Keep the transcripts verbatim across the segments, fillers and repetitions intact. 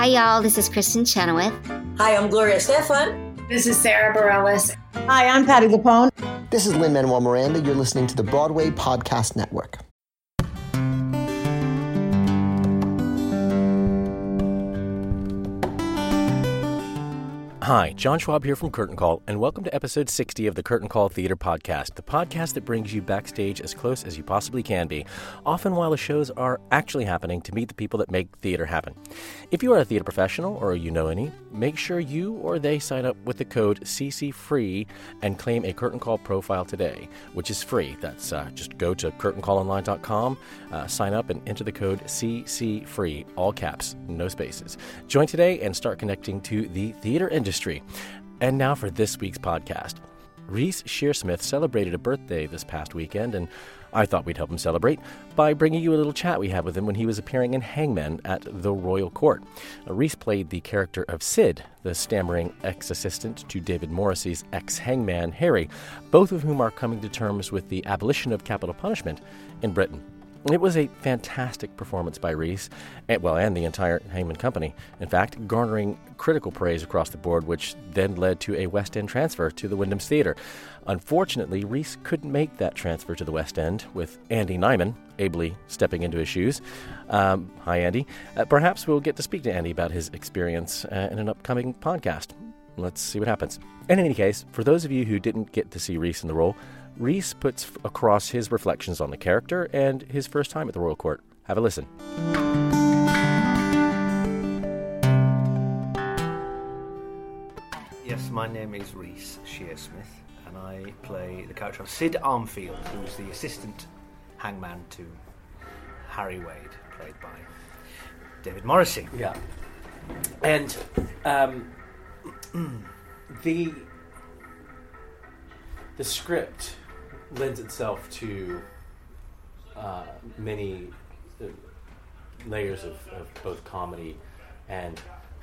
Hi, y'all. This is Kristen Chenoweth. Hi, I'm Gloria Stefan. This is Sarah Bareilles. Hi, I'm Patti LuPone. This is Lin-Manuel Miranda. You're listening to the Broadway Podcast Network. Hi, John Schwab here from Curtain Call, and welcome to episode sixty of the Curtain Call Theater Podcast, the podcast that brings you backstage as close as you possibly can be, often while the shows are actually happening, to meet the people that make theater happen. If you are a theater professional, or you know any, make sure you or they sign up with the code C C FREE and claim a Curtain Call profile today, which is free. That's uh, just go to curtain call online dot com, uh, sign up, and enter the code C C FREE, all caps, no spaces. Join today and start connecting to the theater industry. And now for this week's podcast. Reece Shearsmith celebrated a birthday this past weekend, and I thought we'd help him celebrate by bringing you a little chat we had with him when he was appearing in Hangmen at the Royal Court. Now, Reece played the character of Sid, the stammering ex-assistant to David Morrissey's ex-hangman Harry, both of whom are coming to terms with the abolition of capital punishment in Britain. It was a fantastic performance by Reece, and, well, and the entire Hangman Company, in fact, garnering critical praise across the board, which then led to a West End transfer to the Wyndham's Theatre. Unfortunately, Reece couldn't make that transfer to the West End, with Andy Nyman ably stepping into his shoes. Um, hi, Andy. Uh, perhaps we'll get to speak to Andy about his experience uh, in an upcoming podcast. Let's see what happens. And in any case, for ththose of you who didn't get to see Reece in the role, Reece puts across his reflections on the character and his first time at the Royal Court. Have a listen. Yes, my name is Reece Shearsmith, and I play the character of Sid Armfield, who's the assistant hangman to Harry Wade, played by David Morrissey. Yeah. And um, the the script lends itself to uh, many uh, layers of, of both comedy and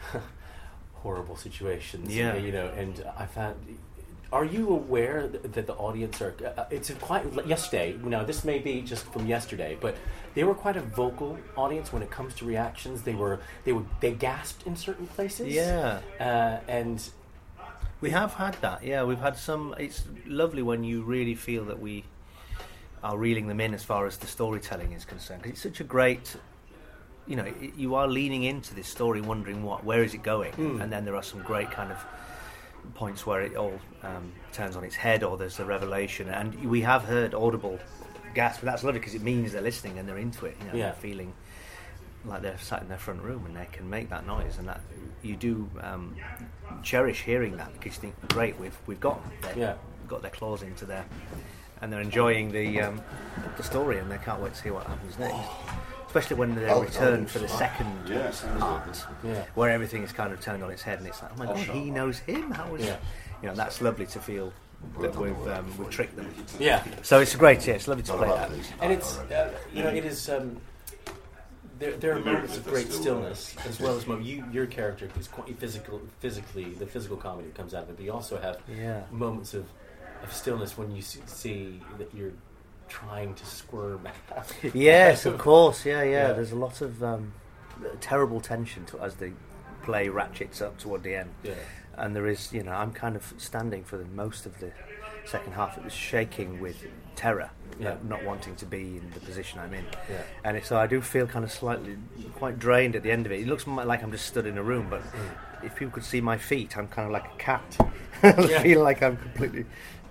horrible situations. Yeah. You know, and I found. Are you aware that the audience are? Uh, it's quite yesterday. Now, this may be just from yesterday, but they were quite a vocal audience when it comes to reactions. They were they were they gasped in certain places. Yeah, uh, and we have had that. Yeah, we've had some. It's lovely when you really feel that we are reeling them in as far as the storytelling is concerned. 'Cause it's such a great. You know, it, you are leaning into this story, wondering what, where is it going, mm. and then there are some great kind of points where it all um, turns on its head, or there's a revelation, and we have heard audible gasps, but that's lovely because it means they're listening and they're into it. You know, yeah. They're feeling like they're sat in their front room and they can make that noise, and that you do um, cherish hearing that, because you think, great, we've we've got their, yeah. got their claws into there, and they're enjoying the um, the story, and they can't wait to see what happens next. Especially when they return for the second part, yeah. where everything is kind of turned on its head, and it's like, oh my god, he knows him. How is, yeah. you know, that's lovely to feel that we've um, we've tricked them. Yeah. So it's great. Yeah, it's lovely to play that. And it's uh, you know it is. Um, there there are moments of great stillness as well as moments. You your character is quite physical, physically the physical comedy that comes out of it, but you also have yeah. moments of, of stillness when you see, see that you're trying to squirm. Yes, of course. Yeah, yeah, yeah. There's a lot of um, terrible tension to, as the play ratchets up toward the end. Yeah. And there is, you know, I'm kind of standing for the most of the second half. It was shaking with terror, yeah. uh, not wanting to be in the position I'm in. Yeah. And it, so I do feel kind of slightly, quite drained at the end of it. It looks like I'm just stood in a room, but mm. if people could see my feet, I'm kind of like a cat. I yeah. feel like I'm completely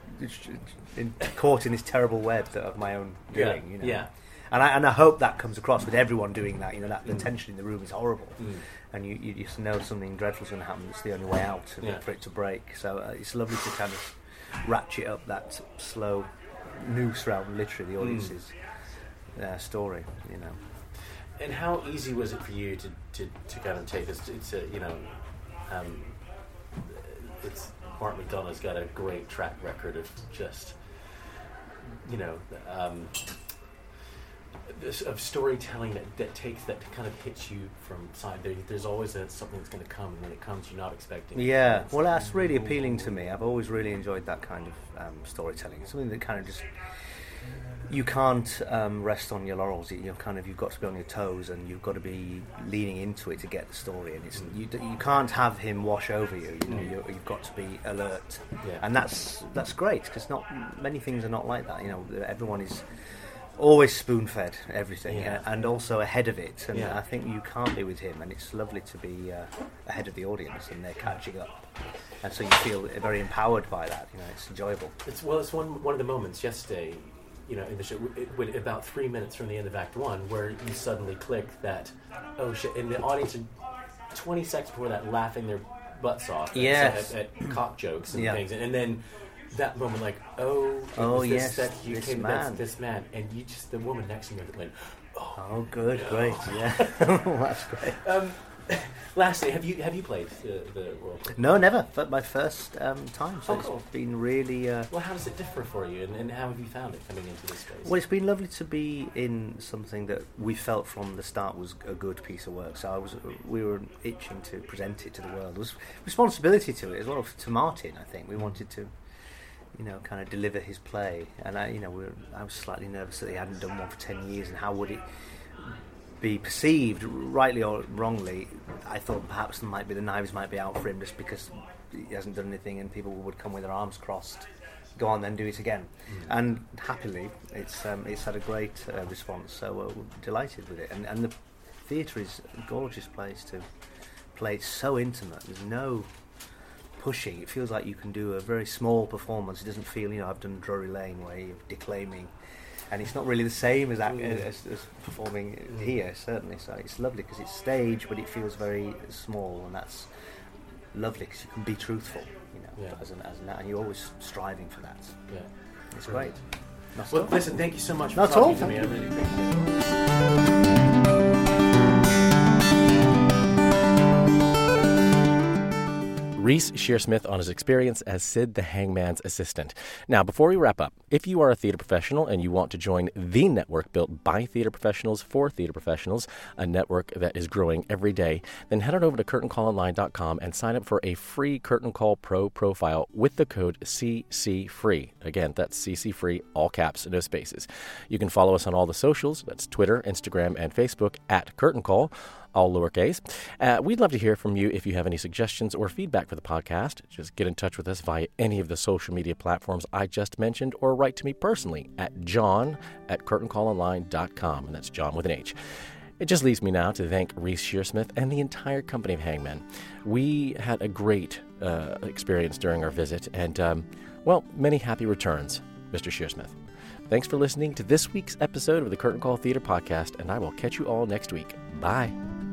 in, caught in this terrible web that of my own doing. Yeah. You know? Yeah. And I and I hope that comes across with everyone doing that. You know, that the mm. tension in the room is horrible, mm. and you, you just know something dreadful is going to happen. It's the only way out yeah. for it to break. So uh, it's lovely to kind of ratchet up that slow noose around literally the audience's mm. uh, story. You know. And how easy was it for you to, to, to kind of take this? It's a, you know, um, it's Mark McDonagh's got a great track record of just, you know, um, this, of storytelling that, that takes that kind of hits you from side. There, there's always a, something that's going to come, and when it comes, you're not expecting. Yeah, well, that's really appealing to me. I've always really enjoyed that kind of um, storytelling. It's something that kind of just you can't um, rest on your laurels. You're kind of you've got to be on your toes, and you've got to be leaning into it to get the story. And it's you, you can't have him wash over you. You know, you you've got to be alert, Yeah. and that's that's great because not many things are not like that. You know, everyone is always spoon-fed everything, Yeah. and also ahead of it. And Yeah. I think you can't be with him, and it's lovely to be uh, ahead of the audience, and they're catching up. And so you feel very empowered by that. You know, it's enjoyable. It's well, it's one one of the moments yesterday, you know, in the show, it, it, about three minutes from the end of Act One, where you suddenly click that, oh shit, and the audience, twenty seconds before that, laughing their butts off, at, Yes. at, at cock jokes and Yeah. things, and, and then that moment, like, oh, it Oh, was this, yes, that you this came, man. that's this man, and you just, the woman next to me, like, oh, Oh, good, great, yeah, that's great. um. Lastly, have you have you played the, the role? No, never. But my first um, time, so Oh, cool. it's been really. Uh, Well, how does it differ for you, and, and how have you found it coming into this space? well, it's been lovely to be in something that we felt from the start was a good piece of work. So I was, we were itching to present it to the world. There was responsibility to it as well, to Martin. I think we wanted to, you know, kind of deliver his play, and I, you know, we were, I was slightly nervous that he hadn't done one for ten years, and how would it be perceived, rightly or wrongly. I thought perhaps there might be the knives might be out for him just because he hasn't done anything, and people would come with their arms crossed. Go on, then do it again. Mm. And happily, it's um, it's had a great uh, response. So uh, we're delighted with it. And and the theatre is a gorgeous place to play. It's so intimate. There's no pushing. It feels like you can do a very small performance. It doesn't feel, you know, I've done Drury Lane where you're declaiming. And it's not really the same as, act, as, as performing mm. here, certainly. So it's lovely because it's stage, but it feels very small, and that's lovely because you can be truthful, you know, yeah. as an as an, and you're always striving for that. Yeah, it's Brilliant. great. That's well, all. listen, thank you so much for That's talking all. to me. I really appreciate it. Reece Shearsmith on his experience as Sid the Hangman's assistant. Now, before we wrap up, if you are a theater professional and you want to join the network built by theater professionals for theater professionals, a network that is growing every day, then head on over to curtain call online dot com and sign up for a free Curtain Call Pro profile with the code C C free. Again, that's C C free, all caps, no spaces. You can follow us on all the socials. That's Twitter, Instagram, and Facebook at Curtain Call, all lowercase. Uh, we'd love to hear from you if you have any suggestions or feedback for the podcast. Just get in touch with us via any of the social media platforms I just mentioned, or write to me personally at john at curtain call online dot com, and that's John with an H. It just leaves me now to thank Reece Shearsmith and the entire company of Hangmen. We had a great uh, experience during our visit, and, um, well, many happy returns, Mister Shearsmith. Thanks for listening to this week's episode of the Curtain Call Theater Podcast, and I will catch you all next week. Bye.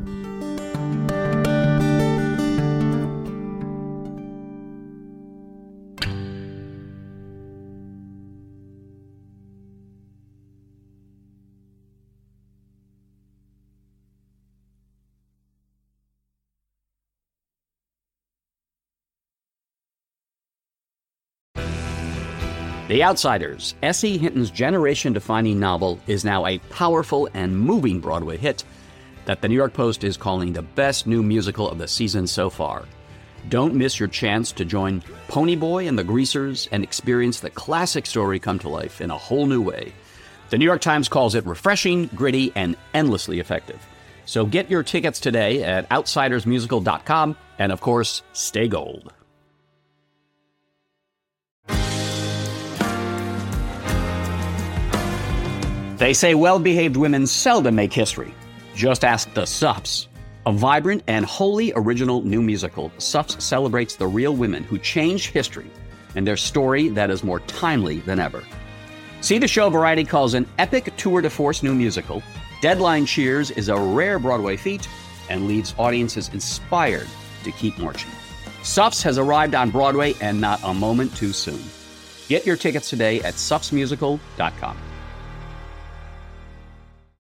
The Outsiders, S E. Hinton's generation-defining novel, is now a powerful and moving Broadway hit that the New York Post is calling the best new musical of the season so far. Don't miss your chance to join Ponyboy and the Greasers and experience the classic story come to life in a whole new way. The New York Times calls it refreshing, gritty, and endlessly effective. So get your tickets today at outsiders musical dot com, and of course, stay gold. They say well-behaved women seldom make history. Just ask the Suffs. A vibrant and wholly original new musical, Suffs celebrates the real women who changed history and their story that is more timely than ever. See the show Variety calls an epic tour de force new musical. Deadline cheers is a rare Broadway feat and leaves audiences inspired to keep marching. Suffs has arrived on Broadway, and not a moment too soon. Get your tickets today at suffs musical dot com.